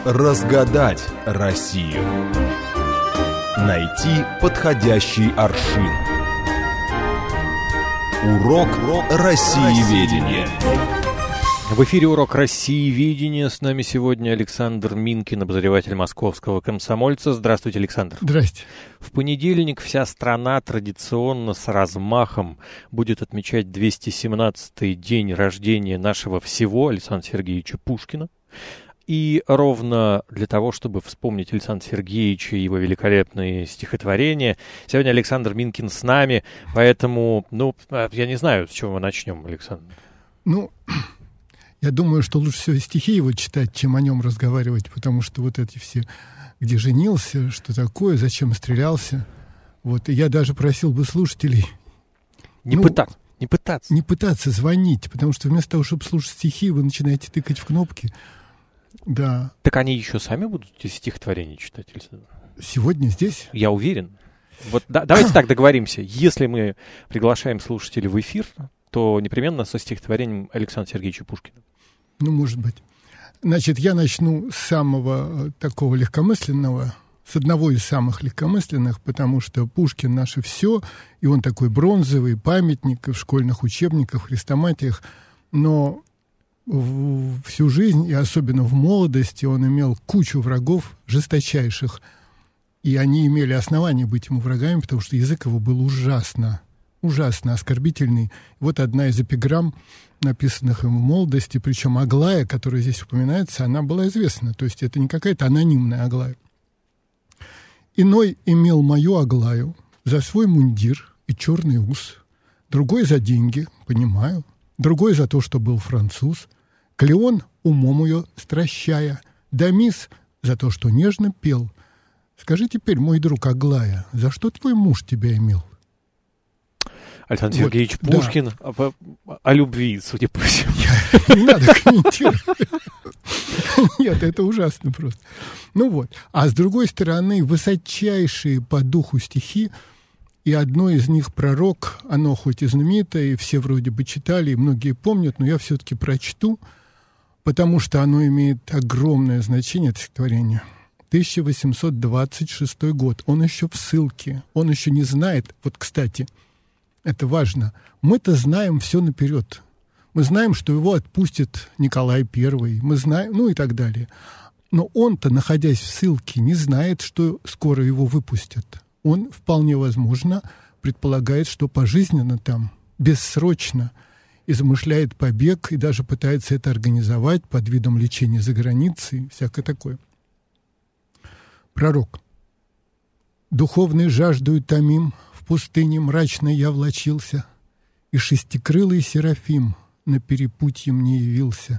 Разгадать Россию. Найти подходящий аршин. Урок Россиеведения. В эфире урок Россиеведения. С нами сегодня Александр Минкин, обозреватель московского «Комсомольца». Здравствуйте, Александр. Здрасте. В понедельник вся страна традиционно с размахом будет отмечать 217-й день рождения нашего всего Александра Сергеевича Пушкина. И ровно для того, чтобы вспомнить Александра Сергеевича и его великолепные стихотворения, сегодня Александр Минкин с нами, поэтому, я не знаю, с чего мы начнем, Александр. Я думаю, что лучше всего стихи его читать, чем о нем разговаривать, потому что вот эти все, где женился, что такое, зачем стрелялся. Вот, и я даже просил бы слушателей не пытаться звонить, потому что вместо того, чтобы слушать стихи, вы начинаете тыкать в кнопки. Да. Так они еще сами будут эти стихотворения читать? Сегодня здесь? Я уверен. Вот давайте так договоримся. Если мы приглашаем слушателей в эфир, то непременно со стихотворением Александра Сергеевича Пушкина. Может быть. Значит, я начну с самого такого легкомысленного, с одного из самых легкомысленных, потому что Пушкин наше все, и он такой бронзовый памятник в школьных учебниках, хрестоматиях, но всю жизнь, и особенно в молодости, он имел кучу врагов жесточайших, и они имели основания быть ему врагами, потому что язык его был ужасно оскорбительный. Вот одна из эпиграмм, написанных ему в молодости, причем Аглая, которая здесь упоминается, она была известна, то есть это не какая-то анонимная Аглая. «Иной имел мою Аглаю за свой мундир и черный ус, другой за деньги, понимаю, другой за то, что был француз, Клеон умом ее стращая, Дамис за то, что нежно пел. Скажи теперь, мой друг Аглая, за что твой муж тебя имел?» Александр Сергеевич Пушкин, да. О любви, судя по всему. Не надо комментировать. Нет, это ужасно просто. А с другой стороны, высочайшие по духу стихи, и одно из них «Пророк», оно хоть и знаменитое, и все вроде бы читали, и многие помнят, но я все-таки прочту, потому что оно имеет огромное значение, это стихотворение. 1826 год, он еще в ссылке, он еще не знает, вот, кстати, это важно, мы-то знаем все наперед. Мы знаем, что его отпустит Николай I, мы знаем, и так далее. Но он-то, находясь в ссылке, не знает, что скоро его выпустят. Он, вполне возможно, предполагает, что пожизненно там, бессрочно, и замышляет побег, и даже пытается это организовать под видом лечения за границей, всякое такое. Пророк. «Духовной жаждою томим, в пустыне мрачной я влачился, и шестикрылый Серафим на перепутье мне явился».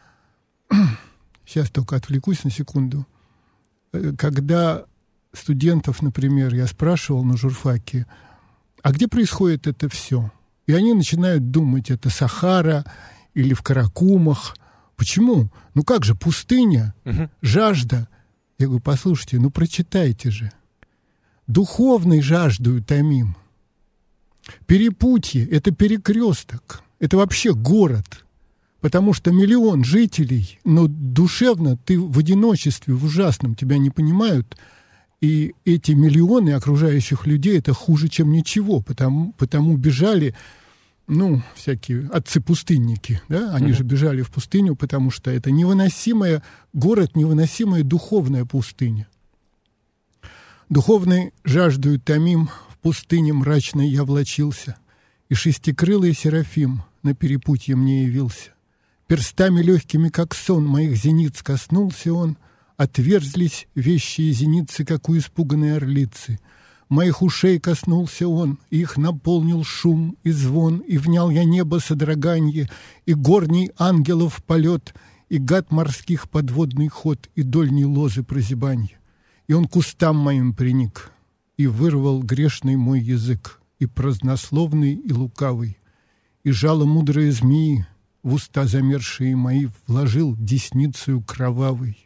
Сейчас только отвлекусь на секунду. Когда студентов, например, я спрашивал на журфаке, а где происходит это все? И они начинают думать, это Сахара или в Каракумах. Почему? Как же, пустыня, жажда. Я говорю, послушайте, прочитайте же. «Духовной жаждою томим». Перепутье – это перекресток, это вообще город, потому что миллион жителей, но душевно ты в одиночестве, в ужасном, тебя не понимают, и эти миллионы окружающих людей – это хуже, чем ничего, потому бежали, всякие отцы-пустынники, да? Они же бежали в пустыню, потому что это невыносимая, город, невыносимая духовная пустыня. «Духовной жаждою томим, в пустыне мрачной я влачился, и шестикрылый Серафим на перепутье мне явился. Перстами легкими, как сон, моих зениц коснулся он, отверзлись вещие зеницы, как у испуганной орлицы. Моих ушей коснулся он, и их наполнил шум и звон, и внял я небо содроганье, и горний ангелов полет, и гад морских подводный ход, и дольней лозы прозябанье. И он к устам моим приник, и вырвал грешный мой язык, и празднословный, и лукавый, и жало мудрые змеи в уста замерзшие мои вложил десницею кровавой.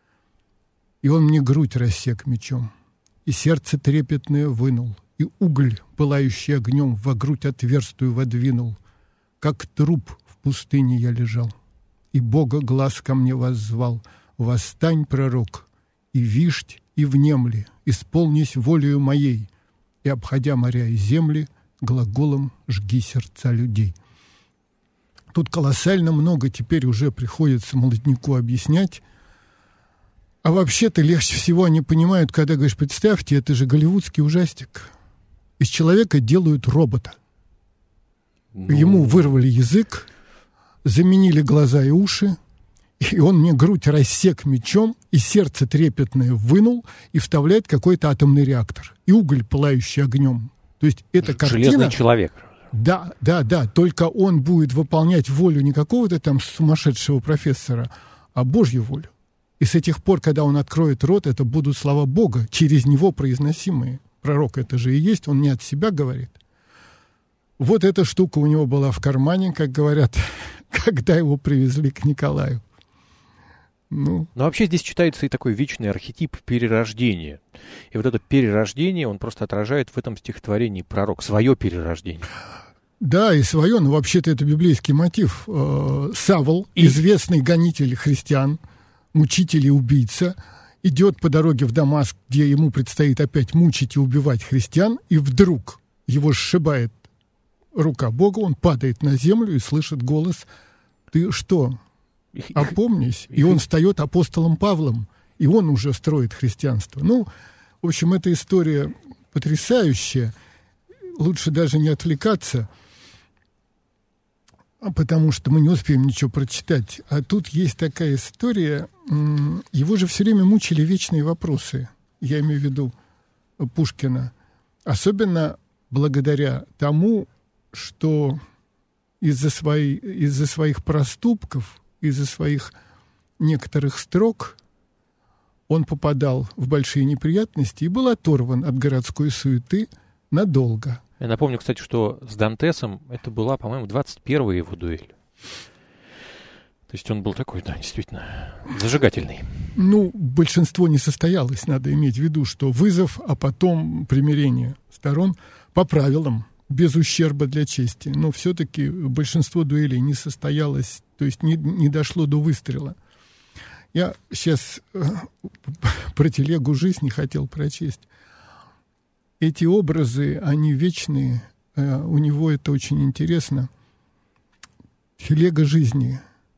И он мне грудь рассек мечом, и сердце трепетное вынул, и уголь, пылающий огнем, во грудь отверстую водвинул. Как труп в пустыне я лежал, и Бога глаз ко мне воззвал. восстань, пророк, и вишть, и внемли, исполнись волею моей, и, обходя моря и земли, глаголом жги сердца людей». Тут колоссально много теперь уже приходится молодняку объяснять. А вообще-то легче всего они понимают, когда говоришь: представьте, это же голливудский ужастик. Из человека делают робота. Ему вырвали язык, заменили глаза и уши, и он мне грудь рассек мечом, и сердце трепетное вынул, и вставляет какой-то атомный реактор, и уголь, пылающий огнем. То есть эта картина... Железный человек. Да, только он будет выполнять волю не какого-то там сумасшедшего профессора, а Божью волю. И с этих пор, когда он откроет рот, это будут слова Бога, через него произносимые. Пророк это же и есть, он не от себя говорит. Вот эта штука у него была в кармане, как говорят, когда его привезли к Николаю. Но вообще здесь читается и такой вечный архетип перерождения. И вот это перерождение, он просто отражает в этом стихотворении пророк, свое перерождение. Да, и свое, но вообще-то это библейский мотив. Савл, известный гонитель христиан, мучитель и убийца, идет по дороге в Дамаск, где ему предстоит опять мучить и убивать христиан, и вдруг его сшибает рука Бога, он падает на землю и слышит голос: «Ты что? Опомнись». И он встает апостолом Павлом, и он уже строит христианство. Ну, в общем, эта история потрясающая. Лучше даже не отвлекаться, потому что мы не успеем ничего прочитать. А тут есть такая история. Его же все время мучили вечные вопросы. Я имею в виду Пушкина. Особенно благодаря тому, что из-за своих проступков, из-за своих некоторых строк он попадал в большие неприятности и был оторван от городской суеты надолго. Я напомню, кстати, что с Дантесом это была, по-моему, 21-я его дуэль. То есть он был такой, да, действительно, зажигательный. Ну, большинство не состоялось, надо иметь в виду, что вызов, а потом примирение сторон по правилам, без ущерба для чести. Но все-таки большинство дуэлей не состоялось, то есть не дошло до выстрела. Я сейчас про телегу жизни хотел прочесть. Эти образы, они вечные, у него это очень интересно. Телега жизни.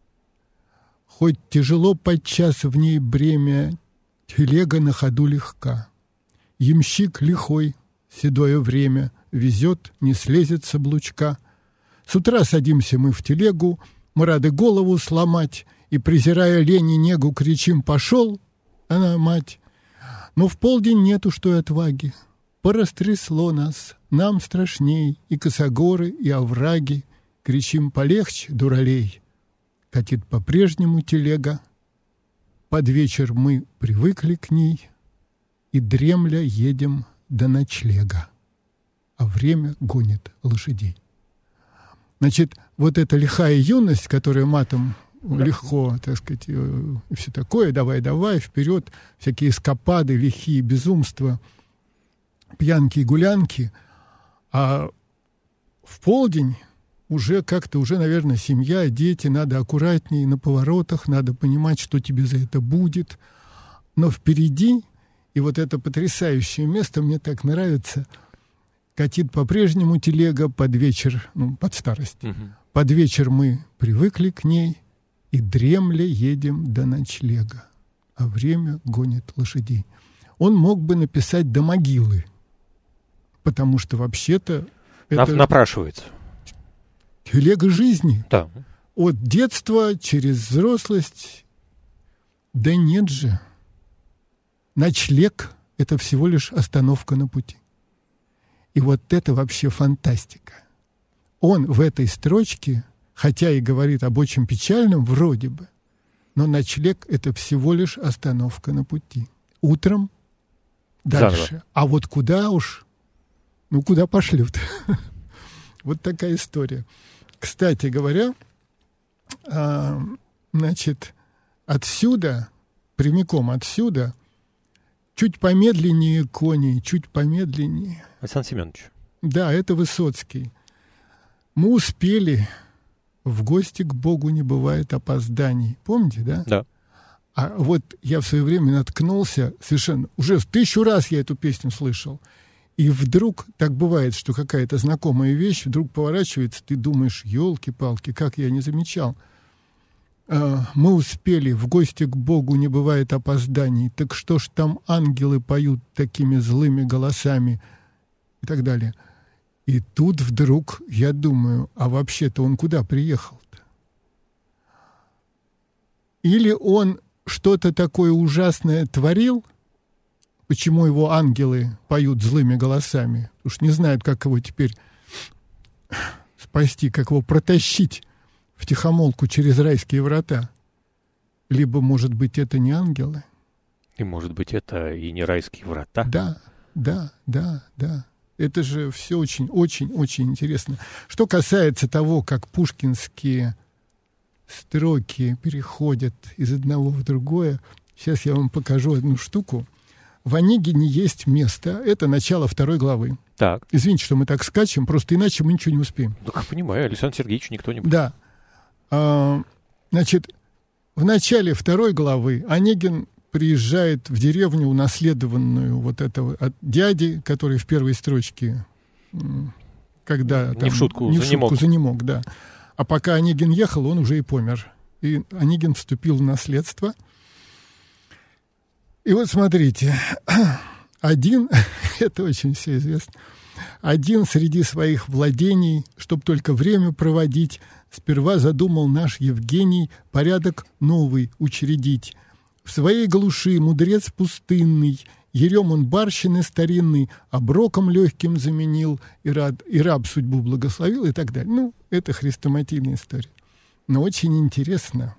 Хоть тяжело подчас в ней бремя, телега на ходу легка. Ямщик лихой, седое время, везет, не слезет с облучка. С утра садимся мы в телегу, мы рады голову сломать, и, презирая лень и негу, кричим: «Пошел!» Она мать. Но в полдень нету что и отваги. Порастрясло нас, нам страшней, и косогоры, и овраги. Кричим: «Полегче, дуралей!» Катит по-прежнему телега. Под вечер мы привыкли к ней, и дремля едем до ночлега, а время гонит лошадей. Значит, вот эта лихая юность, которая матом легко, так сказать, и все такое, давай, вперед, всякие эскапады, лихие безумства, пьянки и гулянки, а в полдень уже как-то, наверное, семья, дети, надо аккуратнее на поворотах, надо понимать, что тебе за это будет. Но впереди, и вот это потрясающее место, мне так нравится, катит по-прежнему телега под вечер, под старость. Под вечер мы привыкли к ней, и дремля едем до ночлега, а время гонит лошадей. Он мог бы написать «до могилы», потому что вообще-то это напрашивается. Телега жизни. Да. От детства через взрослость. Да нет же. Ночлег — это всего лишь остановка на пути. И вот это вообще фантастика. Он в этой строчке, хотя и говорит об очень печальном вроде бы, но ночлег — это всего лишь остановка на пути. Утром дальше. Заново. А вот куда уж, куда пошлют. Вот такая история. Кстати говоря, значит, отсюда, прямиком отсюда, чуть помедленнее кони, чуть помедленнее. Александр Семенович. Да, это Высоцкий. Мы успели, в гости к Богу не бывает опозданий. Помните, да? Да. А вот я в свое время наткнулся совершенно... Уже 1000 раз я эту песню слышал. И вдруг так бывает, что какая-то знакомая вещь вдруг поворачивается, ты думаешь, елки-палки, как я не замечал. Мы успели, в гости к Богу не бывает опозданий, так что ж там ангелы поют такими злыми голосами и так далее. И тут вдруг я думаю, а вообще-то он куда приехал-то? Или он что-то такое ужасное творил, почему его ангелы поют злыми голосами? Уж не знают, как его теперь спасти, как его протащить втихомолку через райские врата. Либо, может быть, это не ангелы. И, может быть, это и не райские врата. Да. Это же все очень интересно. Что касается того, как пушкинские строки переходят из одного в другое, сейчас я вам покажу одну штуку. В Онегине есть место, это начало 2 главы. Так. Извините, что мы так скачем, просто иначе мы ничего не успеем. Ну, как понимаю, Александр Сергеевич никто не будет. Да. Значит, в начале 2 главы Онегин приезжает в деревню, унаследованную вот этого от дяди, который в первой строчке, когда... Не в шутку занемог, да. А пока Онегин ехал, он уже и помер. И Онегин вступил в наследство. И вот смотрите, один, это очень все известно, один среди своих владений, чтоб только время проводить, сперва задумал наш Евгений порядок новый учредить. В своей глуши мудрец пустынный, еремон барщины старинный, оброком легким заменил, и раб судьбу благословил, и так далее. Ну, это хрестоматийная история. Но очень интересно,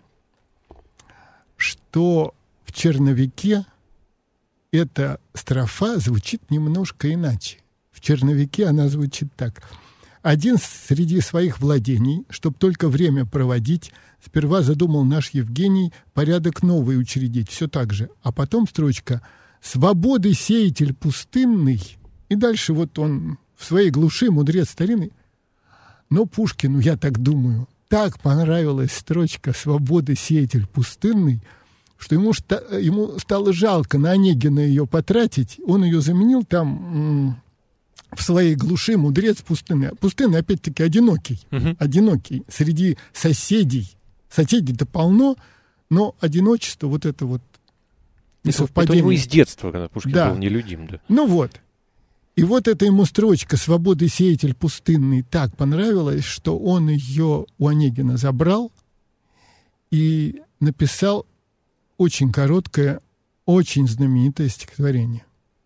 что в черновике эта строфа звучит немножко иначе. В черновике она звучит так. Один среди своих владений, чтоб только время проводить, сперва задумал наш Евгений порядок новый учредить. Все так же. А потом строчка «Свободы сеятель пустынный». И дальше вот он в своей глуши мудрец старинный. Но Пушкину, я так думаю, так понравилась строчка «Свободы сеятель пустынный», что ему стало жалко на Онегина ее потратить. Он ее заменил там в своей глуши мудрец пустынный. Пустынный, опять-таки, одинокий. Одинокий. Среди соседей. Соседей-то полно, но одиночество вот это вот несовпадение. Это у него из детства, когда Пушкин был нелюдим. Да. Ну вот. И вот эта ему строчка «Свободы сеятель пустынный» так понравилась, что он ее у Онегина забрал и написал очень короткое, очень знаменитое стихотворение.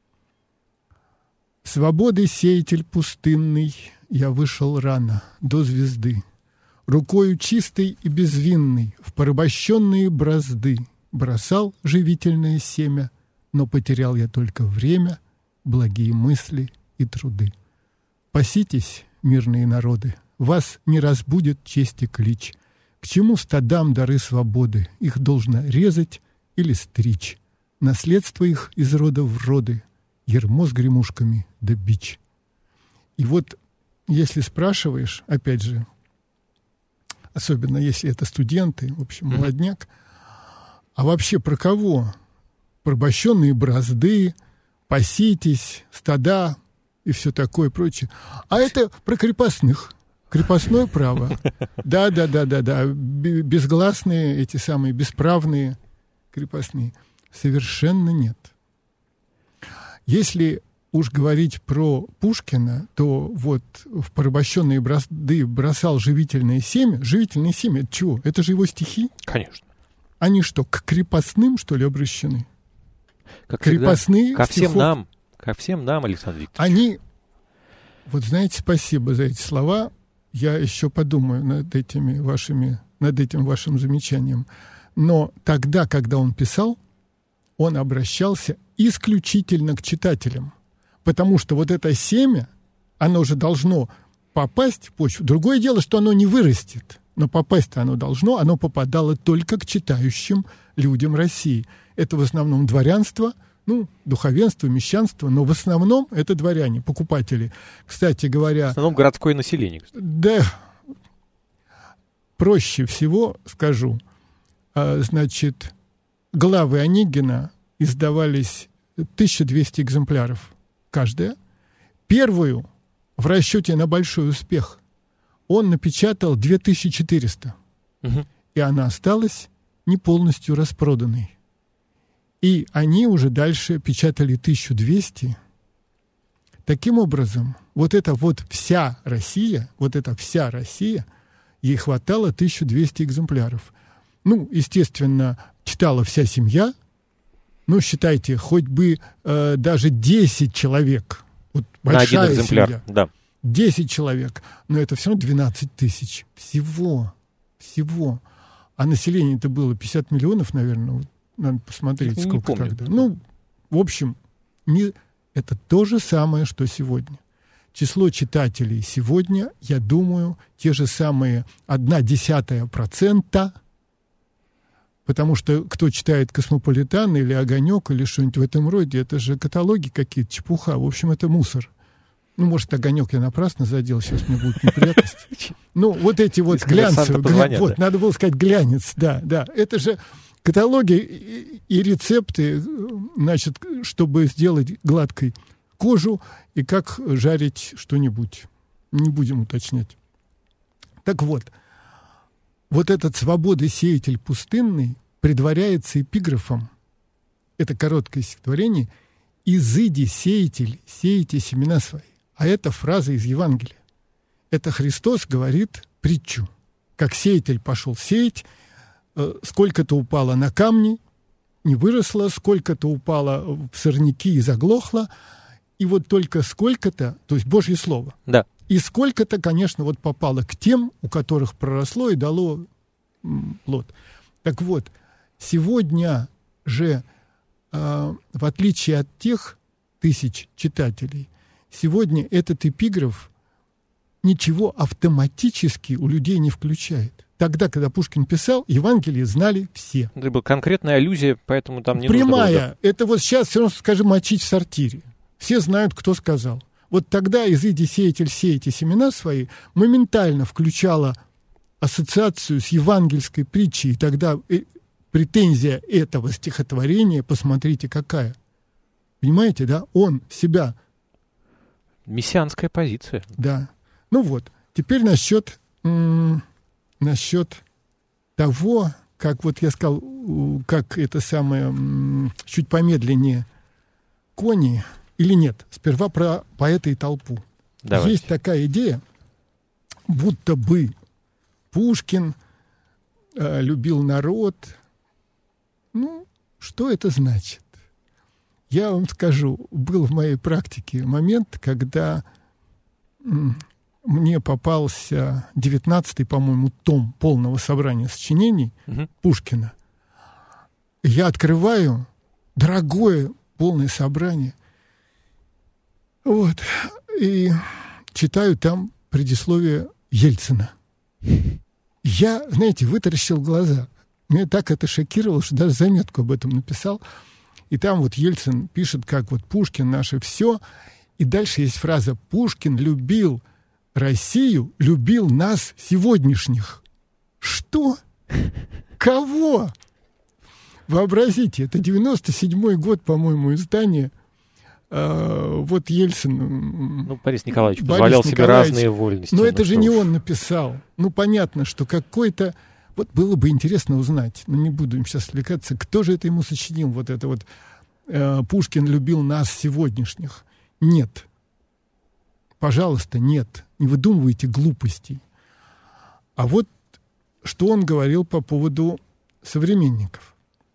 «Свободы сеятель пустынный, я вышел рано, до звезды, рукою чистой и безвинной в порабощенные бразды бросал живительное семя, но потерял я только время, благие мысли и труды. Паситесь, мирные народы, вас не разбудит чести клич. К чему стадам дары свободы? Их должно резать или стричь. Наследство их из рода в роды, ярмо с гремушками да бич». И вот, если спрашиваешь, опять же, особенно если это студенты, в общем, молодняк, а вообще про кого? Порабощенные бразды, паситесь, стада и все такое прочее. А это про крепостных. Крепостное право. Да. Безгласные, эти самые бесправные крепостные. Совершенно нет. Если уж говорить про Пушкина, то вот в порабощенные бразды бросал живительное семя. Живительное семя — это чего? Это же его стихи? Конечно. Они что, к крепостным, что ли, обращены? Как крепостные ко стихов. всем нам, Александр Викторович. Они, вот знаете, спасибо за эти слова. Я еще подумаю над этим вашим замечанием. Но тогда, когда он писал, он обращался исключительно к читателям. Потому что вот это семя, оно же должно попасть в почву. Другое дело, что оно не вырастет. Но попасть-то оно должно. Оно попадало только к читающим людям России. Это в основном дворянство, духовенство, мещанство, но в основном это дворяне, покупатели. Кстати говоря... В основном городское население. Да, проще всего скажу. Значит, главы Онегина издавались 1200 экземпляров каждая. Первую в расчете на большой успех он напечатал 2400. И она осталась не полностью распроданной. И они уже дальше печатали 1200. Таким образом, вот эта вся Россия, ей хватало 1200 экземпляров. Ну, естественно, читала вся семья. Ну, считайте, хоть бы даже 10 человек. Вот большая на один экземпляр, семья. Да. 10 человек. Но это все равно 12 тысяч. Всего. А население-то было 50 миллионов, наверное. Вот, надо посмотреть, не сколько помню. тогда. Ну, в общем, это то же самое, что сегодня. Число читателей сегодня, я думаю, те же самые 0,1%, потому что кто читает «Космополитен» или «Огонек» или что-нибудь в этом роде, это же каталоги какие-то, чепуха. В общем, это мусор. Ну, может, «Огонек» я напрасно задел, сейчас мне будут неприятности. Ну, вот эти вот глянцевые, вот, надо было сказать глянец, да. Это же каталоги и рецепты, значит, чтобы сделать гладкой кожу и как жарить что-нибудь. Не будем уточнять. Так вот этот «Свободы-сеятель пустынный» предваряется эпиграфом. Это короткое стихотворение: «Изыди, сеятель, сеяте семена свои». А это фраза из Евангелия. Это Христос говорит притчу. Как сеятель пошел сеять, сколько-то упало на камни, не выросло, сколько-то упало в сорняки и заглохло, и вот только сколько-то, то есть Божье Слово. Да. И сколько-то, конечно, вот попало к тем, у которых проросло и дало плод. Так вот, сегодня же, в отличие от тех тысяч читателей, сегодня этот эпиграф ничего автоматически у людей не включает. Тогда, когда Пушкин писал, Евангелие знали все. Это была конкретная аллюзия, поэтому там не прямая. нужно было... Прямая. Это вот сейчас все равно, скажем, мочить в сортире. Все знают, кто сказал. Вот тогда «Изыди, сеятель, сеяте семена свои» моментально включала ассоциацию с евангельской притчей. И тогда претензия этого стихотворения, посмотрите, какая. Понимаете, да? Он себя... Мессианская позиция. Да. Ну вот. Теперь насчет того, как вот я сказал, как это самое, чуть помедленнее, кони или нет. Сперва про поэта и толпу. Давайте. Есть такая идея, будто бы Пушкин любил народ. Ну, что это значит? Я вам скажу, был в моей практике момент, когда мне попался 19-й, по-моему, том полного собрания сочинений Пушкина. Я открываю дорогое полное собрание, вот, и читаю там предисловие Ельцина. Я, знаете, вытаращил глаза. Меня так это шокировало, что даже заметку об этом написал. И там вот Ельцин пишет, как вот Пушкин наше все. И дальше есть фраза: «Пушкин любил Россию, любил нас сегодняшних». Что? Кого? Вообразите, это 97-й год, по-моему, издание. Вот Ельцин... Ну, Борис Николаевич позволял себе разные вольности. Но это же не он написал. Ну, понятно, что какой-то... Вот было бы интересно узнать, но не буду им сейчас отвлекаться, кто же это ему сочинил, вот это вот «Пушкин любил нас сегодняшних». Нет. Пожалуйста, нет. Не выдумывайте глупостей. А вот что он говорил по поводу современников.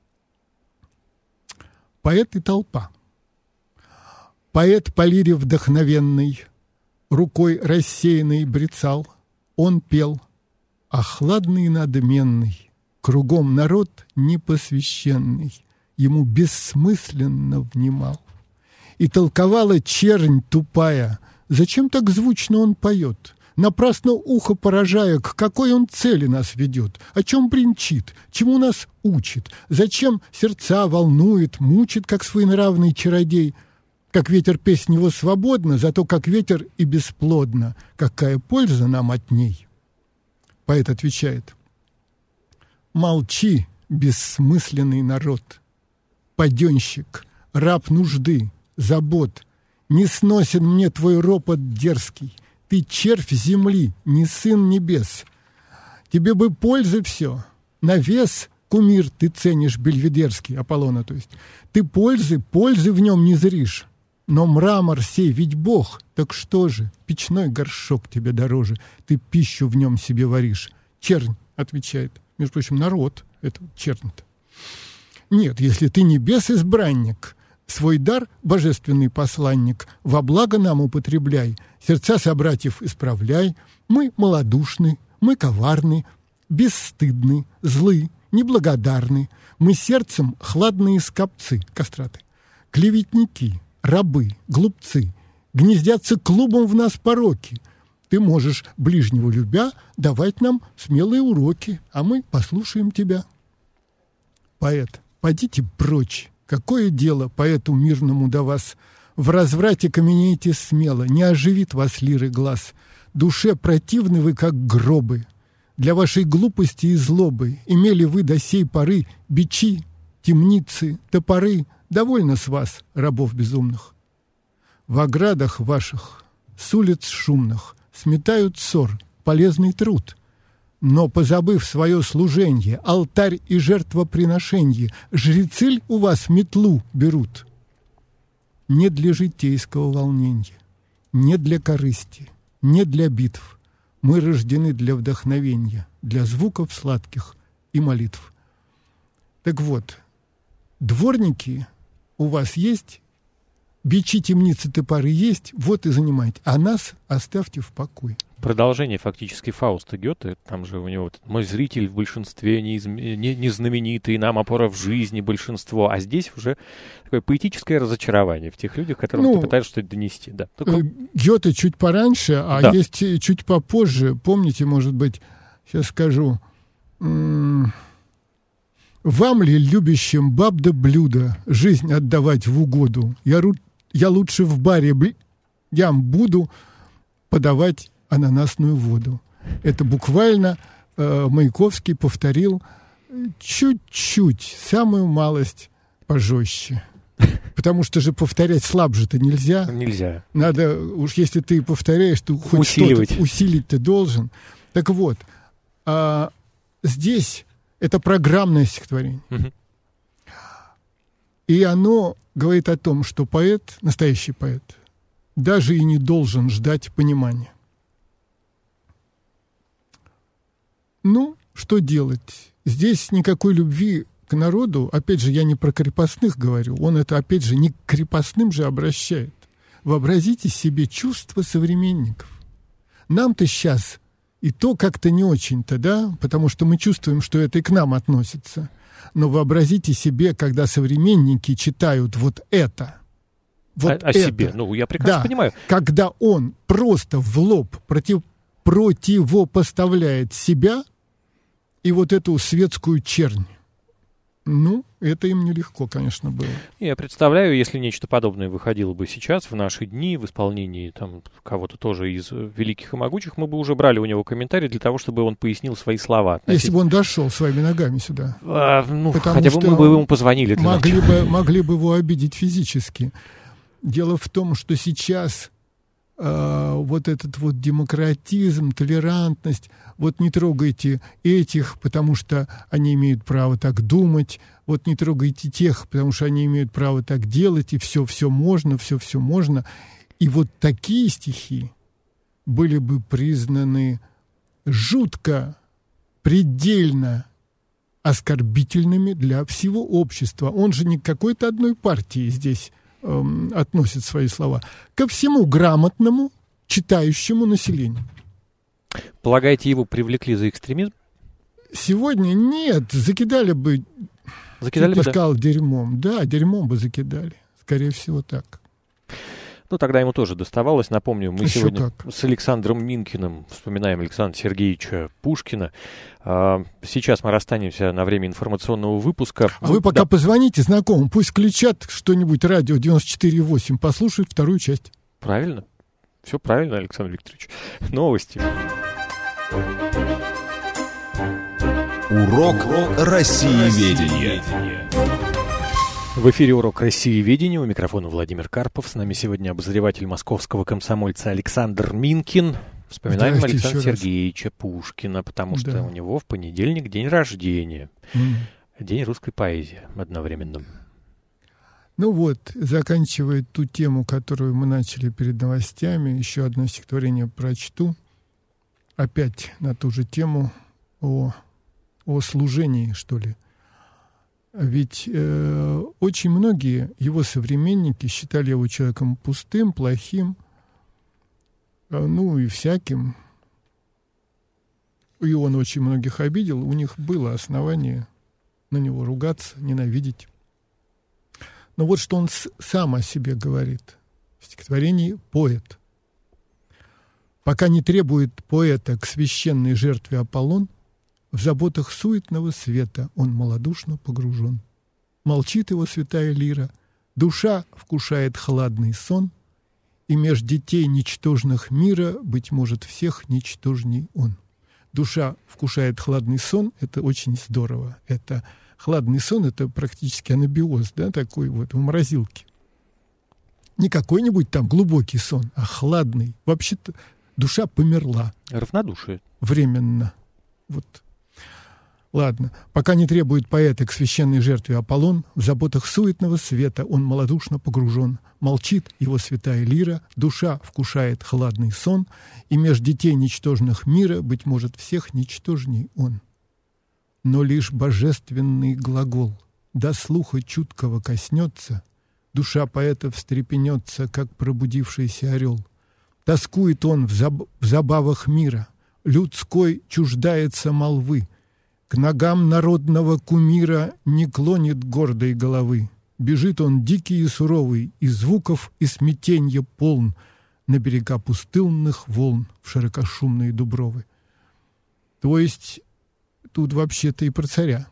Поэт и толпа. Поэт по лире вдохновенный, рукой рассеянной брецал, он пел, а хладный и надменный, кругом народ непосвященный, ему бессмысленно внимал. И толковала чернь тупая, зачем так звучно он поет, напрасно ухо поражая, к какой он цели нас ведет, о чем бренчит, чему нас учит, зачем сердца волнует, мучит, как своенравный чародей. Как ветер песнь его свободна, зато как ветер и бесплодна. Какая польза нам от ней? Поэт отвечает: молчи, бессмысленный народ. Паденщик, раб нужды, забот, не сносен мне твой ропот дерзкий. Ты червь земли, не сын небес. Тебе бы пользы все, на вес кумир ты ценишь бельведерский, Аполлона, то есть. Ты пользы в нем не зришь. Но мрамор сей ведь Бог, так что же, печной горшок тебе дороже, ты пищу в нем себе варишь. Чернь, отвечает, между прочим, народ, это чернь-то. Нет, если ты небес избранник, свой дар, божественный посланник, во благо нам употребляй, сердца собратьев исправляй, мы малодушны, мы коварны, бесстыдны, злы, неблагодарны, мы сердцем хладные скопцы, кастраты, клеветники, рабы, глупцы, гнездятся клубом в нас пороки. Ты можешь, ближнего любя, давать нам смелые уроки, а мы послушаем тебя. Поэт, подите прочь, какое дело поэту мирному до вас? В разврате каменеете смело, не оживит вас лиры глаз. Душе противны вы, как гробы. Для вашей глупости и злобы имели вы до сей поры бичи, темницы, топоры. Довольно с вас, рабов безумных. В оградах ваших, с улиц шумных, сметают ссор, полезный труд. Но, позабыв свое служенье, алтарь и жертвоприношенье, жрецы у вас метлу берут. Не для житейского волнения, не для корысти, не для битв. Мы рождены для вдохновения, для звуков сладких и молитв. Так вот, дворники у вас есть, бичи, темницы, топоры есть, вот и занимайте. А нас оставьте в покое. Продолжение фактически Фауста Гёте. Там же у него «Мой зритель в большинстве не знаменитый, нам опора в жизни большинство». А здесь уже такое поэтическое разочарование в тех людях, которым ты пытаешься что-то донести. Да. Гёте чуть пораньше, а да. Есть чуть попозже. Помните, может быть, сейчас скажу... Вам ли, любящим баб да блюда, жизнь отдавать в угоду? Я лучше в баре ям буду подавать ананасную воду. Это буквально Маяковский повторил чуть-чуть, самую малость пожестче. Потому что же повторять слабже-то нельзя. Нельзя. Надо, уж если ты повторяешь, то хоть что-то усилить ты должен. Так вот, здесь... Это программное стихотворение. Угу. И оно говорит о том, что поэт, настоящий поэт, даже и не должен ждать понимания. Ну, что делать? Здесь никакой любви к народу, опять же, я не про крепостных говорю, он это, опять же, не к крепостным же обращает. Вообразите себе чувства современников. Нам-то сейчас... И то как-то не очень-то, да, потому что мы чувствуем, что это и к нам относится. Но вообразите себе, когда современники читают вот это. Вот о себе, ну, я прекрасно понимаю. Когда он просто в лоб противопоставляет себя и вот эту светскую чернь. Ну, это им нелегко, конечно, было. Я представляю, если нечто подобное выходило бы сейчас, в наши дни, в исполнении там кого-то тоже из великих и могучих, мы бы уже брали у него комментарий для того, чтобы он пояснил свои слова. Если бы он дошел своими ногами сюда. Хотя бы мы бы ему позвонили. Могли бы его обидеть физически. Дело в том, что сейчас вот этот вот демократизм, толерантность, вот не трогайте этих, потому что они имеют право так думать, вот не трогайте тех, потому что они имеют право так делать, и все можно, все можно. И вот такие стихи были бы признаны жутко, предельно оскорбительными для всего общества. Он же не к какой-то одной партии здесь относит свои слова, ко всему грамотному, читающему населению. Полагаете, его привлекли за экстремизм? Сегодня нет, закидали бы, ты сказал, дерьмом. Да, дерьмом бы закидали. Скорее всего, так. Ну, тогда ему тоже доставалось. Напомню, мы еще сегодня как. С Александром Минкиным вспоминаем Александра Сергеевича Пушкина. Сейчас мы расстанемся на время информационного выпуска. А вы пока позвоните знакомым, пусть включат что-нибудь радио 94.8, послушают вторую часть. Правильно. Все правильно, Александр Викторович. Новости. Урок Россиеведения. В эфире урок Россиеведения. У микрофона Владимир Карпов. С нами сегодня обозреватель московского комсомольца Александр Минкин. Вспоминаем Александра Сергеевича Пушкина, потому что у него в понедельник день рождения. День русской поэзии одновременно. Ну вот, заканчивая ту тему, которую мы начали перед новостями, еще одно стихотворение прочту. Опять на ту же тему о служении, что ли. Ведь очень многие его современники считали его человеком пустым, плохим, ну и всяким. И он очень многих обидел. У них было основание на него ругаться, ненавидеть. Но вот что он сам о себе говорит в стихотворении «Поэт». «Пока не требует поэта к священной жертве Аполлон, в заботах суетного света он малодушно погружен. Молчит его святая лира, душа вкушает хладный сон, и меж детей ничтожных мира, быть может, всех ничтожней он». Душа вкушает хладный сон, это очень здорово. Это хладный сон, это практически анабиоз, да, такой вот в морозилке. Не какой-нибудь там глубокий сон, а хладный. Вообще-то душа померла. Равнодушие. Временно. Вот. Ладно. «Пока не требует поэта к священной жертве Аполлон, в заботах суетного света он малодушно погружен. Молчит его святая лира, душа вкушает хладный сон, и меж детей ничтожных мира, быть может, всех ничтожней он. Но лишь божественный глагол до слуха чуткого коснется, душа поэта встрепенется, как пробудившийся орел. Тоскует он в забавах мира, людской чуждается молвы, к ногам народного кумира не клонит гордой головы. Бежит он дикий и суровый, и звуков, и смятенья полн, на берега пустынных волн в широкошумные дубровы». То есть тут вообще-то и про царя.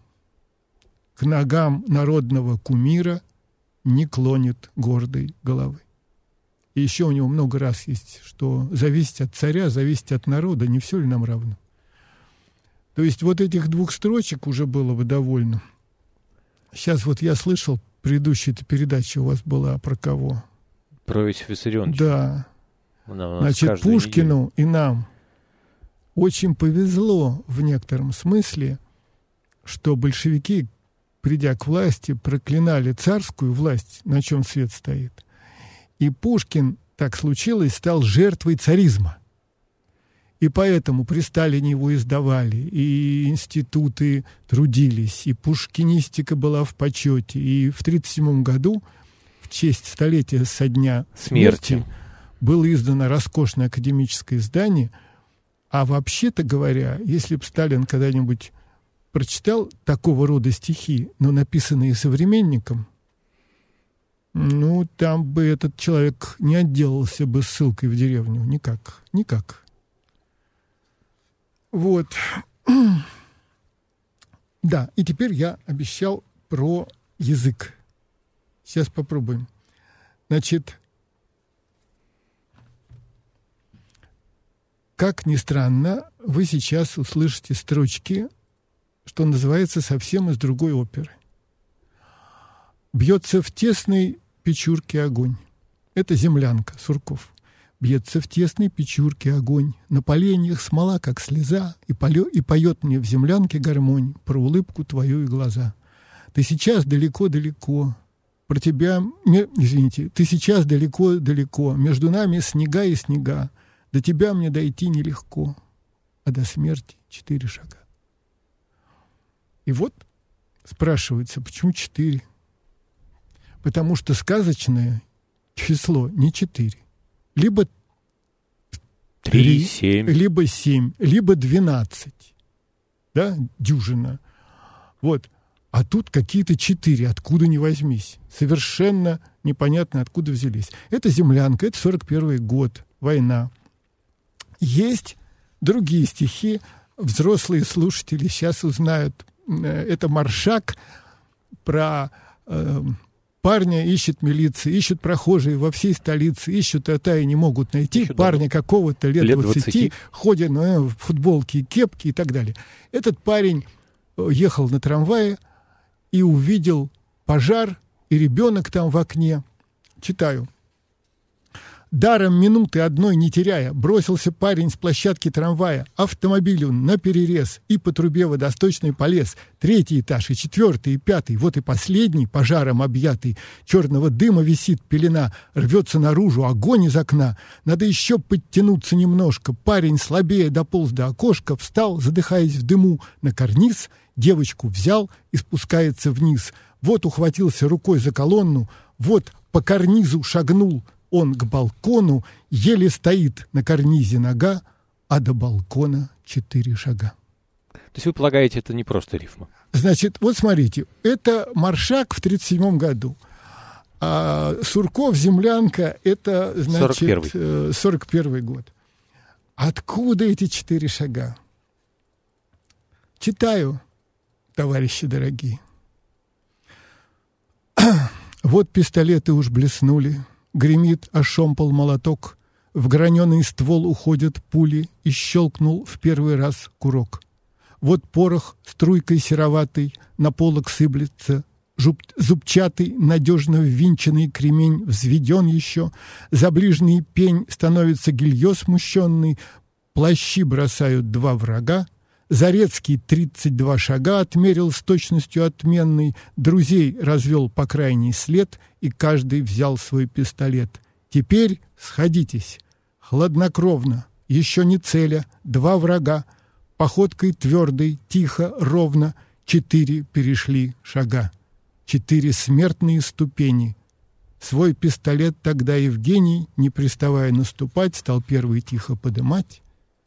К ногам народного кумира не клонит гордой головы. И еще у него много раз есть, что зависеть от царя, зависеть от народа, не все ли нам равно? То есть вот этих двух строчек уже было бы довольно. Сейчас вот я слышал, предыдущая передача у вас была про кого? Про Иосифа Виссарионовича. Да. Значит, Пушкину и нам очень повезло в некотором смысле, что большевики, придя к власти, проклинали царскую власть, на чем свет стоит. И Пушкин, так случилось, стал жертвой царизма. И поэтому при Сталине его издавали, и институты трудились, и пушкинистика была в почете. И в 1937 году, в честь столетия со дня смерти, было издано роскошное академическое издание. А вообще-то говоря, если бы Сталин когда-нибудь прочитал такого рода стихи, но написанные современником, ну, там бы этот человек не отделался бы ссылкой в деревню. Никак, никак. Вот. Да, и теперь я обещал про язык. Сейчас попробуем. Значит, как ни странно, вы сейчас услышите строчки, что называется, совсем из другой оперы. «Бьется в тесной печурке огонь». Это «Землянка», Сурков. «Бьется в тесной печурке огонь, на поленьях смола, как слеза, и поет мне в землянке гармонь про улыбку твою и глаза. Ты сейчас далеко-далеко, про тебя... Извините, ты сейчас далеко-далеко, между нами снега и снега, до тебя мне дойти нелегко, а до смерти 4 шага». И вот спрашивается, почему 4? Потому что сказочное число не 4. Либо 3, 7. Либо 7, либо 12. Да, дюжина. Вот. А тут какие-то 4, откуда ни возьмись. Совершенно непонятно, откуда взялись. Это «Землянка», это 41-й год, война. Есть другие стихи, взрослые слушатели сейчас узнают. Это Маршак про... парня ищет милиция, ищут прохожие во всей столице, ищут, а та и не могут найти. Еще парня какого-то лет 20, ходят в футболке и кепке и так далее. Этот парень ехал на трамвае и увидел пожар, и ребенок там в окне. Читаю. Даром минуты одной не теряя, бросился парень с площадки трамвая, автомобилю наперерез и по трубе водосточной полез. 3-й этаж, и 4-й, и 5-й, вот и последний, пожаром объятый. Черного дыма висит пелена, рвется наружу огонь из окна. Надо еще подтянуться немножко. Парень слабее дополз до окошка, встал, задыхаясь в дыму, на карниз, девочку взял и спускается вниз. Вот ухватился рукой за колонну, вот по карнизу шагнул. Он к балкону, еле стоит на карнизе нога, а до балкона 4 шага. То есть вы полагаете, это не просто рифма? Значит, вот смотрите, это Маршак в 1937 году. А Сурков, «Землянка» — это, значит, 41-й год. Откуда эти 4 шага? Читаю, товарищи дорогие. Вот пистолеты уж блеснули, гремит ошомпал молоток, в граненый ствол уходят пули, и щелкнул в первый раз курок. Вот порох струйкой сероватой на полок сыплется, зубчатый, надежно ввинченный кремень взведен еще, за ближний пень становится гильё смущенный, плащи бросают 2 врага, Зарецкий 32 шага отмерил с точностью отменной, друзей развел по крайний след, и каждый взял свой пистолет. Теперь сходитесь, хладнокровно, еще не целя, 2 врага, походкой твердой, тихо, ровно, 4 перешли шага. 4 смертные ступени. Свой пистолет тогда Евгений, не приставая наступать, стал первый тихо подымать.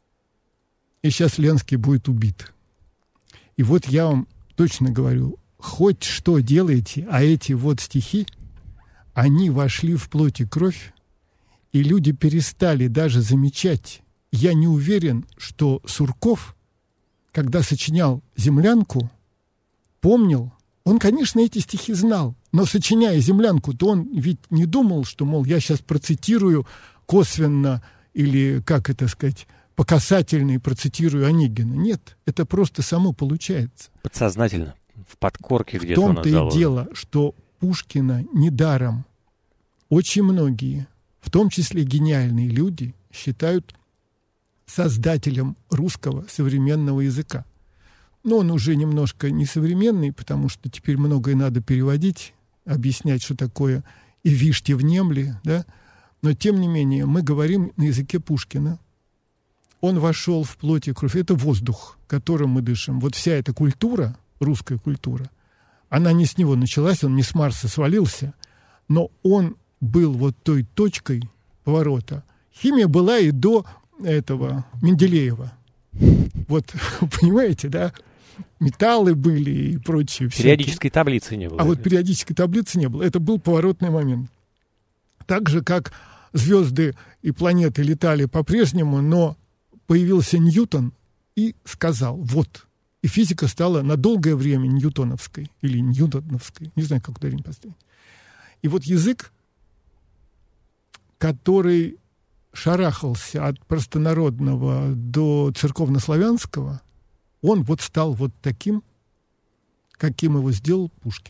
И сейчас Ленский будет убит. И вот я вам точно говорю, хоть что делаете, а эти вот стихи, они вошли в плоть и кровь, и люди перестали даже замечать. Я не уверен, что Сурков, когда сочинял «Землянку», помнил, он, конечно, эти стихи знал, но, сочиняя «Землянку», то он ведь не думал, что, мол, я сейчас процитирую косвенно или, как это сказать, по касательной процитирую Онегина. Нет, это просто само получается. Подсознательно, в подкорке где-то. В том-то и дело, что Пушкина недаром очень многие, в том числе гениальные люди, считают создателем русского современного языка. Но он уже немножко несовременный, потому что теперь многое надо переводить, объяснять, что такое «и вишьте внемли», да? Но, тем не менее, мы говорим на языке Пушкина. Он вошел в плоть и кровь. Это воздух, которым мы дышим. Вот вся эта культура, русская культура, она не с него началась, он не с Марса свалился, но он был вот той точкой поворота. Химия была и до этого Менделеева. Вот, понимаете, да? Металлы были и прочие. Периодической таблицы не было. А вот периодической таблицы не было. Это был поворотный момент. Так же, как звезды и планеты летали по-прежнему, но появился Ньютон и сказал «вот». И физика стала на долгое время ньютоновской или ньютоновской. Не знаю, как ударение поставить. И вот язык, который шарахался от простонародного до церковнославянского, он вот стал вот таким, каким его сделал Пушкин.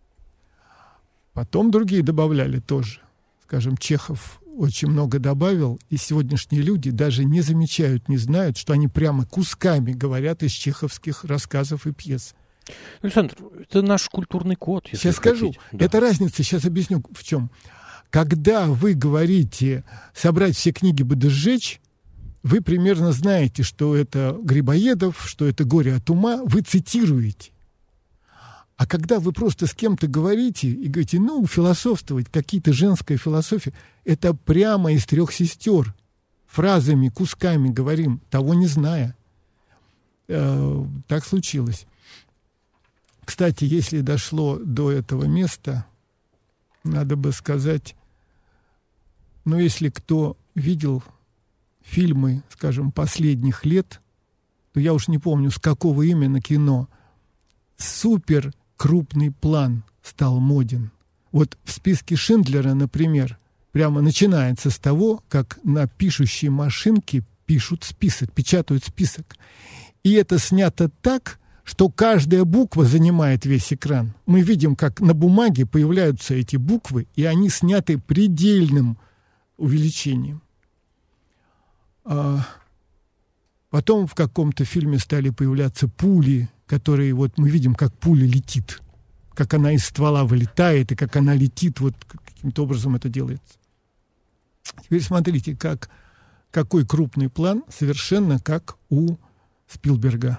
Потом другие добавляли тоже. Скажем, Чехов очень много добавил, и сегодняшние люди даже не замечают, не знают, что они прямо кусками говорят из чеховских рассказов и пьес. Александр, это наш культурный код, если сейчас скажу. Да. Это разница, сейчас объясню в чем. Когда вы говорите «собрать все книги бы да сжечь», вы примерно знаете, что это Грибоедов, что это «Горе от ума», вы цитируете. А когда вы просто с кем-то говорите и говорите, ну, философствовать, какие-то женская философия, это прямо из «Трех сестер». Фразами, кусками говорим, того не зная. Так случилось. Кстати, если дошло до этого места, надо бы сказать, ну, если кто видел фильмы, скажем, последних лет, то я уж не помню, с какого именно кино, супер крупный план стал моден. Вот в списке Шиндлера, например, прямо начинается с того, как на пишущей машинке пишут список, печатают список. И это снято так, что каждая буква занимает весь экран. Мы видим, как на бумаге появляются эти буквы, и они сняты предельным увеличением. Потом в каком-то фильме стали появляться пули, которые вот мы видим, как пуля летит, как она из ствола вылетает, и как она летит, вот каким-то образом это делается. Теперь смотрите, какой крупный план, совершенно как у Спилберга.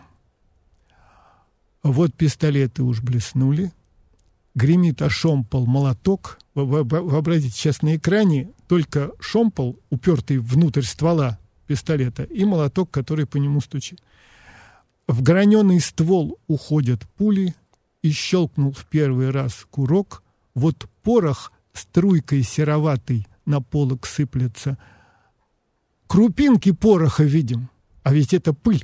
Вот пистолеты уж блеснули, гремит о шомпол молоток. Вообразите, сейчас на экране только шомпол, упертый внутрь ствола пистолета, и молоток, который по нему стучит. В граненый ствол уходят пули, и щелкнул в первый раз курок. Вот порох струйкой сероватой на полок сыплется. Крупинки пороха видим, а ведь это пыль.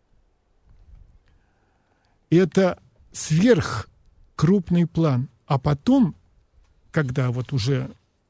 Это сверхкрупный план. А потом, когда вот уже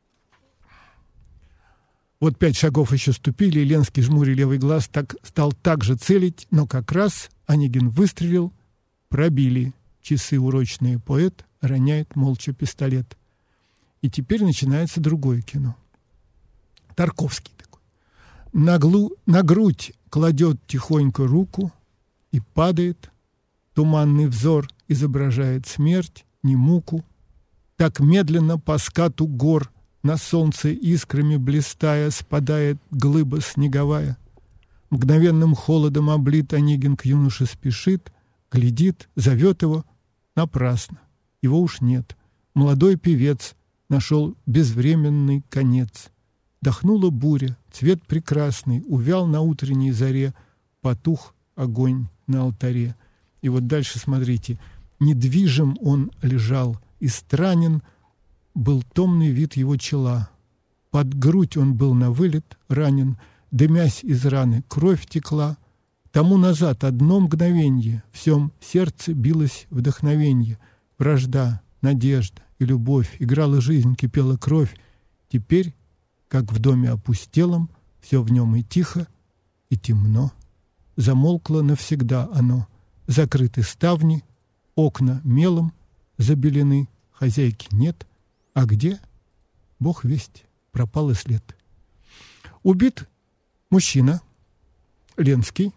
вот 5 шагов еще ступили, и Ленский, жмуря левый глаз, стал так же целить, но как раз Онегин выстрелил, пробили. Часы урочные, поэт роняет молча пистолет. И теперь начинается другое кино. Тарковский такой. На грудь кладет тихонько руку и падает. Туманный взор изображает смерть, не муку. Так медленно по скату гор на солнце искрами блистая спадает глыба снеговая. Мгновенным холодом облит Онегин к юноше спешит, глядит, зовет его. Напрасно. Его уж нет. Молодой певец нашел безвременный конец. Дохнула буря, цвет прекрасный, увял на утренней заре, потух огонь на алтаре. И вот дальше смотрите. Недвижим он лежал, и странен был томный вид его чела. Под грудь он был навылет, ранен, дымясь из раны, кровь текла. Тому назад одно мгновенье в всем сердце билось вдохновенье. Вражда, надежда и любовь, играла жизнь, кипела кровь. Теперь, как в доме опустелом, все в нем и тихо, и темно. Замолкло навсегда оно. Закрыты ставни, окна мелом забелены, хозяйки нет. А где? Бог весть, пропал и след. Убит мужчина, Ленский.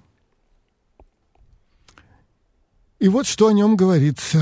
И вот что о нем говорится.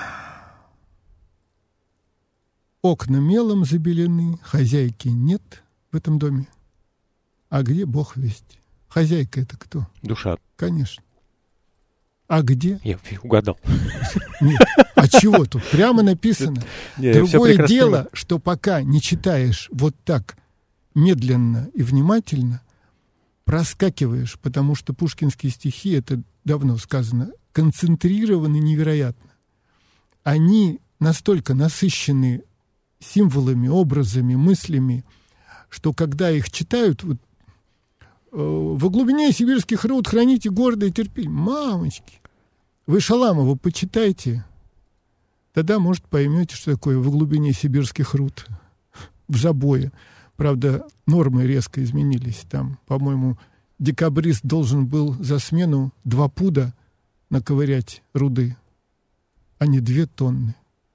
Окна мелом забелены, хозяйки нет в этом доме. А где Бог весть? Хозяйка это кто? Душа. Конечно. А где? Я угадал. Нет. А чего тут? Прямо написано. Другое дело, что пока не читаешь вот так медленно и внимательно, проскакиваешь, потому что пушкинские стихи, это давно сказано, концентрированы невероятно. Они настолько насыщены символами, образами, мыслями, что когда их читают, вот, во глубине сибирских руд храните гордое терпение. Мамочки, вы Шаламова почитайте, тогда, может, поймете, что такое во глубине сибирских руд в забое. Правда, нормы резко изменились. Там, по-моему, декабрист должен был за смену 2 пуда наковырять руды, а не 2 тонны.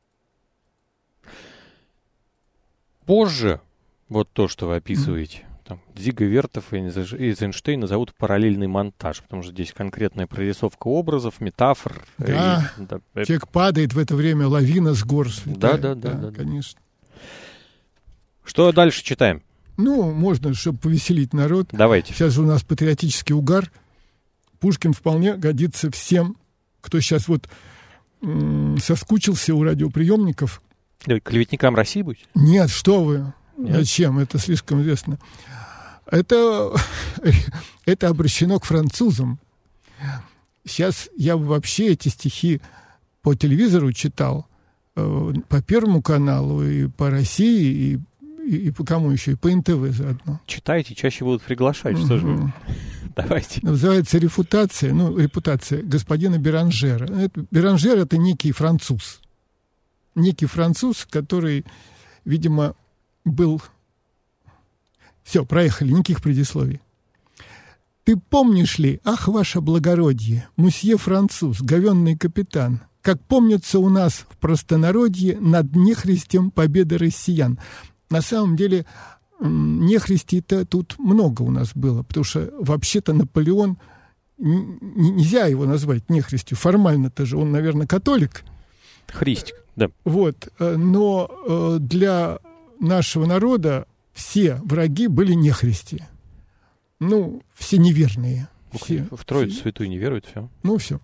Позже, вот то, что вы описываете, там, Дзига Вертов и Эйзенштейн назовут параллельный монтаж, потому что здесь конкретная прорисовка образов, метафор. Да, человек падает, в это время лавина с гор слетает. Да, конечно. Что дальше читаем? Ну, можно, чтобы повеселить народ. Давайте. Сейчас же у нас патриотический угар. Пушкин вполне годится всем, кто сейчас вот соскучился у радиоприемников. Клеветникам России будете? Нет, что вы. Нет? Зачем? Это слишком известно. Это обращено к французам. Сейчас я вообще эти стихи по телевизору читал, по Первому каналу, и по России, и по кому еще, и по НТВ заодно. Читайте, чаще будут приглашать. Что же вы? Давайте. Называется репутация господина Беранжера. Беранжер — это некий француз. Некий француз, который, видимо, был... Все, проехали, никаких предисловий. Ты помнишь ли, ах, ваше благородие, мусье француз, говенный капитан, как помнится у нас в простонародье над нехристем победы россиян. На самом деле, нехристей-то тут много у нас было, потому что вообще-то Наполеон, нельзя его назвать нехристью, формально-то же он, наверное, католик. Христик, да. Вот, но для нашего народа все враги были нехристи. Ну, все неверные. Все, в Троицу Святую не веруют, все. Ну, все.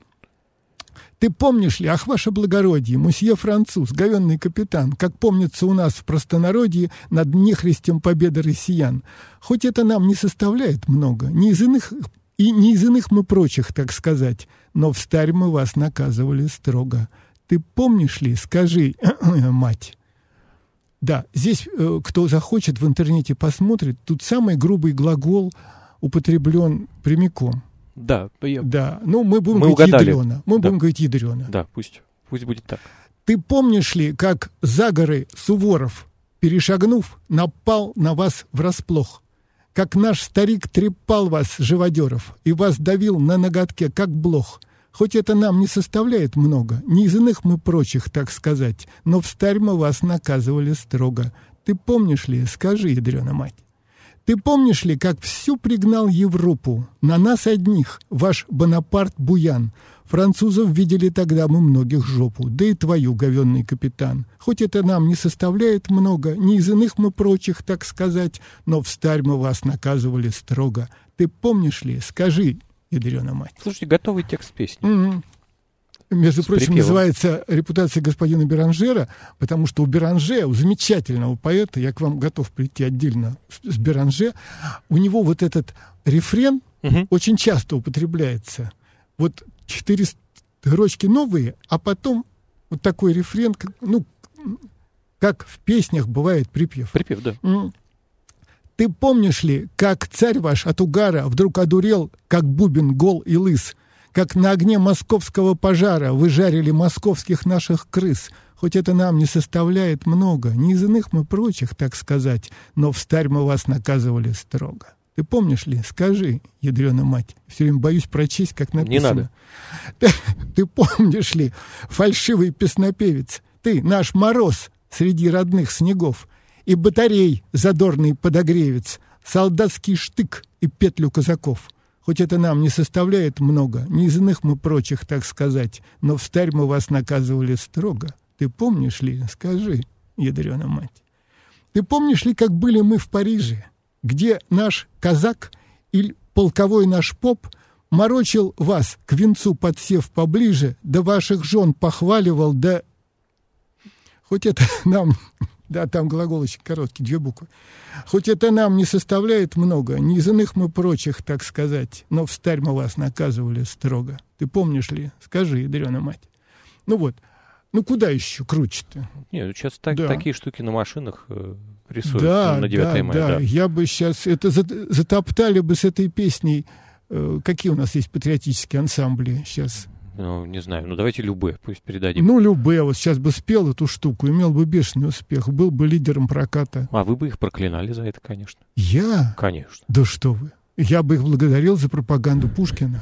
Ты помнишь ли, ах, ваше благородие, мусье француз, говенный капитан, как помнится у нас в простонародье над нехристем победы россиян? Хоть это нам не составляет много, не из иных мы прочих, так сказать, но встарь мы вас наказывали строго. Ты помнишь ли, скажи, мать? Да, здесь, кто захочет, в интернете посмотрит, тут самый грубый глагол употреблен прямиком. Да, да. Ну, мы будем говорить ядрёно. Будем говорить ядрёно. Да, пусть будет так. Ты помнишь ли, как за горы Суворов, перешагнув, напал на вас врасплох? Как наш старик трепал вас, живодеров, и вас давил на ноготке, как блох? Хоть это нам не составляет много, не из иных мы прочих, так сказать, но встарь мы вас наказывали строго. Ты помнишь ли, скажи, ядрёна мать? Ты помнишь ли, как всю пригнал Европу, на нас одних, ваш Бонапарт-Буян? Французов видели тогда мы многих жопу, да и твою, говенный капитан. Хоть это нам не составляет много, не из иных мы прочих, так сказать, но встарь мы вас наказывали строго. Ты помнишь ли, скажи, ядрёна мать? Слушайте, готовый текст песни. Mm-hmm. Между прочим, называется «Репутация господина Беранжера», потому что у Беранже, у замечательного поэта, я к вам готов прийти отдельно с Беранже, у него вот этот рефрен очень часто употребляется. Вот 4 строчки новые, а потом вот такой рефрен, как в песнях бывает припев. Припев, да. Ты помнишь ли, как царь ваш от угара вдруг одурел, как бубен гол и лыс, как на огне московского пожара вы жарили московских наших крыс? Хоть это нам не составляет много, не из иных мы прочих, так сказать, но встарь мы вас наказывали строго. Ты помнишь ли? Скажи, ядрёна мать. Все время боюсь прочесть, как написано. Не надо. Ты помнишь ли, фальшивый песнопевец, ты, наш мороз среди родных снегов, и батарей задорный подогревец, солдатский штык и петлю казаков? Хоть это нам не составляет много, не из иных мы прочих, так сказать, но встарь мы вас наказывали строго. Ты помнишь ли? Скажи, ядрёна мать. Ты помнишь ли, как были мы в Париже, где наш казак или полковой наш поп морочил вас, к венцу подсев поближе, да ваших жен похваливал, да... Хоть это нам... Да, там глагол очень короткий, 2 буквы. Хоть это нам не составляет много, не из иных мы прочих, так сказать, но встарь мы вас наказывали строго. Ты помнишь ли? Скажи, ядрёна мать. Ну вот. Ну куда еще круче-то? Нет, сейчас такие штуки на машинах рисуют на 9 мая. Да, я бы сейчас... Это затоптали бы с этой песней. Какие у нас есть патриотические ансамбли сейчас? Ну, не знаю, давайте Любэ, пусть передадим. Ну, Любэ, вот сейчас бы спел эту штуку, имел бы бешеный успех, был бы лидером проката. А вы бы их проклинали за это, конечно. Я? Конечно. Да что вы. Я бы их благодарил за пропаганду Пушкина,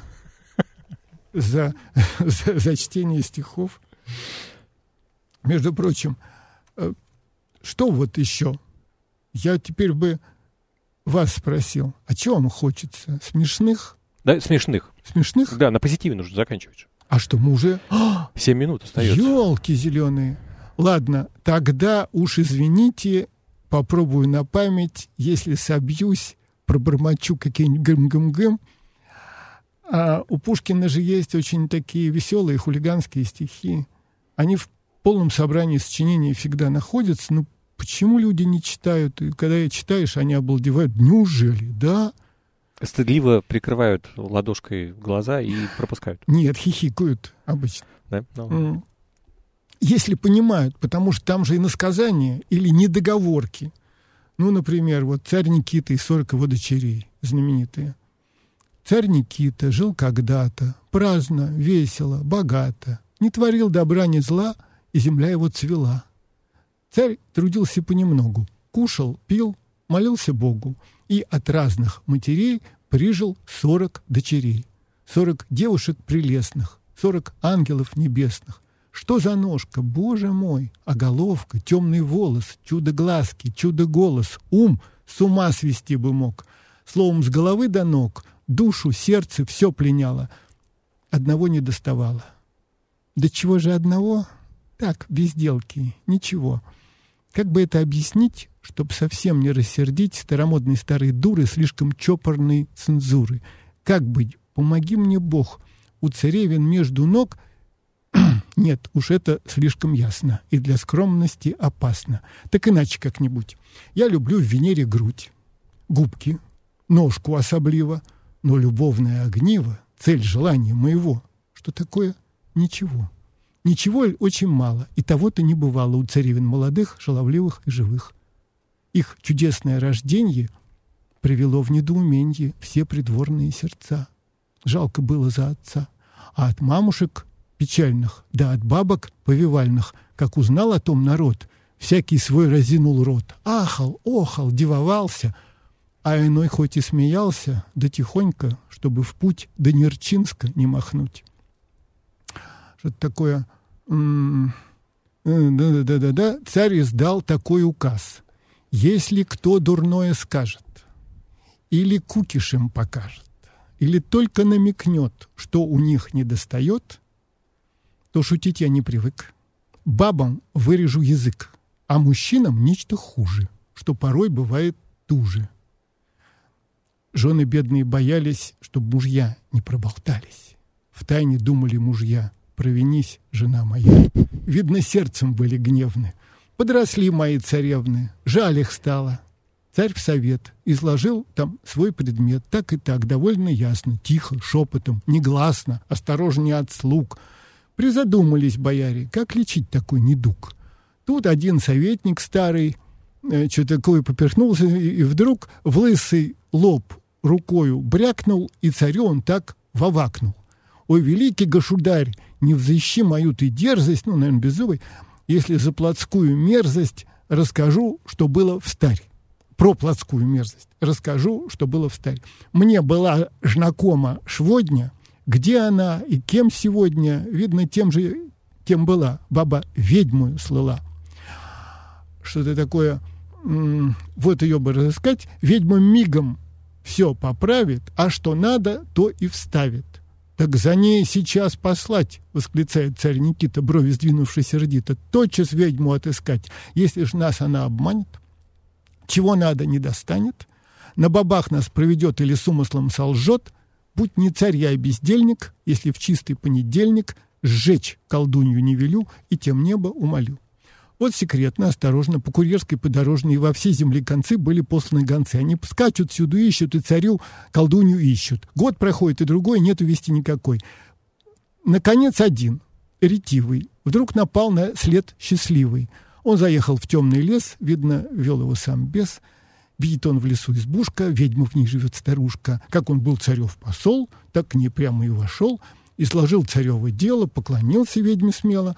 за чтение стихов. Между прочим, что вот еще? Я теперь бы вас спросил, а чего вам хочется? Смешных? Да, смешных. Смешных? Да, на позитиве нужно заканчивать. А что, мы уже... 7 минут остается. Ёлки зеленые. Ладно, тогда уж извините, попробую на память, если собьюсь, пробормочу какие-нибудь гм-гм-гм. А у Пушкина же есть очень такие веселые хулиганские стихи. Они в полном собрании сочинений всегда находятся. Ну, почему люди не читают? И когда читаешь, они обалдевают. Неужели? Да? Стыдливо прикрывают ладошкой глаза и пропускают. Нет, хихикают обычно. Да? Если понимают, потому что там же иносказания или недоговорки. Ну, например, вот царь Никита и 40 его дочерей, знаменитые. Царь Никита жил когда-то, праздно, весело, богато, не творил добра ни зла, и земля его цвела. Царь трудился понемногу, кушал, пил, молился Богу, и от разных матерей прижил 40 дочерей, 40 девушек прелестных, 40 ангелов небесных. Что за ножка, Боже мой, а головка, темный волос, чудо-глазки, чудо-голос, ум с ума свести бы мог. Словом, с головы до ног, душу, сердце все пленяло. Одного не доставало. Да чего же одного? Так, безделки, ничего. Как бы это объяснить, чтоб совсем не рассердить старомодной старой дуры слишком чопорной цензуры? Как быть? Помоги мне, Бог. У царевин между ног... Нет, уж это слишком ясно и для скромности опасно. Так иначе как-нибудь. Я люблю в Венере грудь, губки, ножку особливо, но любовное огниво, цель желания моего. Что такое? Ничего. Ничего очень мало, и того-то не бывало у царевин молодых, шаловливых и живых. Их чудесное рожденье привело в недоуменье все придворные сердца. Жалко было за отца. А от мамушек печальных, да от бабок повивальных, как узнал о том народ, всякий свой разинул рот. Ахал, охал, дивовался, а иной хоть и смеялся, да тихонько, чтобы в путь до Нерчинска не махнуть. Что-то такое... Да-да-да-да, царь издал такой указ. Если кто дурное скажет, или кукишем покажет, или только намекнет, что у них недостает, то шутить я не привык. Бабам вырежу язык, а мужчинам нечто хуже, что порой бывает туже. Жены бедные боялись, чтобы мужья не проболтались. Втайне думали мужья: провинись, жена моя. Видно, сердцем были гневны. Подросли мои царевны, жаль их стало. Царь в совет изложил там свой предмет, так и так, довольно ясно, тихо, шепотом, негласно, осторожнее от слуг. Призадумались бояре, как лечить такой недуг. Тут один советник старый, что-то такое поперхнулся, и вдруг в лысый лоб рукою брякнул, и царю он так вовакнул: «Ой, великий государь, не взыщи мою ты дерзость», ну, наверное, беззубый, «если за плотскую мерзость расскажу, что было встарь». Про плотскую мерзость расскажу, что было встарь. Мне была знакома шводня, где она и кем сегодня, видно, тем же, кем была. Баба ведьмою слыла. Что-то такое, вот ее бы разыскать. Ведьма мигом все поправит, а что надо, то и вставит. «Так за ней сейчас послать», — восклицает царь Никита, брови сдвинувши сердито, «тотчас ведьму отыскать. Если ж нас она обманет, чего надо не достанет, на бабах нас проведет или с умыслом солжет, будь не царь я и бездельник, если в чистый понедельник сжечь колдунью не велю и тем небо умолю». Вот секретно, осторожно, по курьерской подорожной во все земли концы были посланы гонцы. Они скачут сюда, ищут, и царю колдунью ищут. Год проходит, и другой, нету вести никакой. Наконец один, ретивый, вдруг напал на след счастливый. Он заехал в темный лес, видно, вел его сам бес. Видит он в лесу избушка, ведьма в ней живет старушка. Как он был царев посол, так к ней прямо и вошел, и сложил царево дело, поклонился ведьме смело.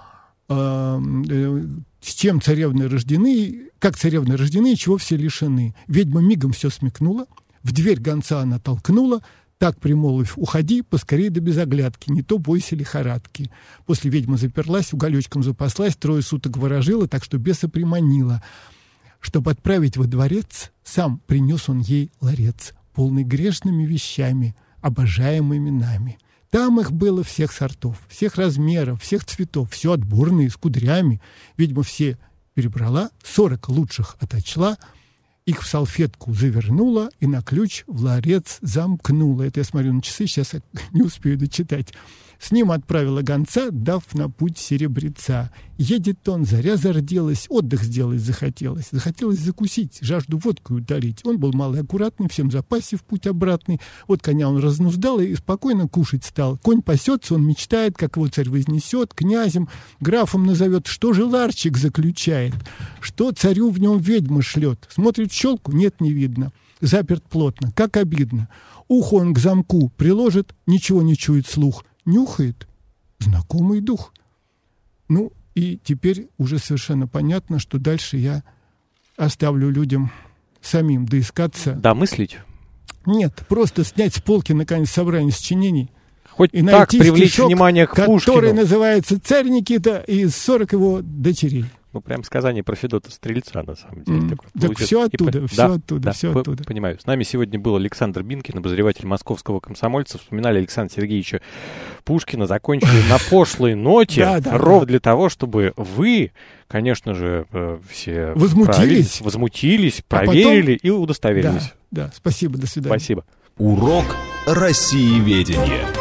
С чем царевны рождены, как царевны рождены, и чего все лишены. Ведьма мигом все смекнула, в дверь гонца она толкнула, так примолвив: «Уходи, поскорей да без оглядки, не то бойся лихорадки». После ведьма заперлась, уголечком запаслась, 3 суток ворожила, так что беса приманила. Чтобы отправить во дворец, сам принес он ей ларец, полный грешными вещами, обожаемыми нами. Там их было всех сортов, всех размеров, всех цветов, все отборные, с кудрями. Ведьма все перебрала, 40 лучших оточла, их в салфетку завернула и на ключ в ларец замкнула. Это я смотрю на часы, сейчас я не успею дочитать. С ним отправила гонца, дав на путь серебреца. Едет он, заря зарделась, отдых сделать захотелось. Захотелось закусить, жажду водкой утолить. Он был малый аккуратный, всем запасе в путь обратный. Вот коня он разнуздал и спокойно кушать стал. Конь пасется, он мечтает, как его царь вознесет, князем, графом назовет. Что же ларчик заключает? Что царю в нем ведьма шлет? Смотрит в щелку, нет, не видно. Заперт плотно, как обидно. Ухо он к замку приложит, ничего не чует слух. Нюхает знакомый дух. Ну, и теперь уже совершенно понятно, что дальше я оставлю людям самим доискаться. Домыслить? Нет, просто снять с полки, наконец, собрание сочинений. Хоть И так найти привлечь стишок, внимание к Пушкину. который называется «Царь Никита» и 40 его дочерей. Ну, прям сказание про Федота Стрельца, на самом деле. Так все оттуда, все оттуда. Понимаю. С нами сегодня был Александр Бинкин, обозреватель «Московского комсомольца». Вспоминали Александра Сергеевича Пушкина. Закончили на пошлой ноте, ровно для того, чтобы вы, конечно же, все возмутились, проверили и удостоверились. Да, спасибо, до свидания. Спасибо. Урок Россиеведения.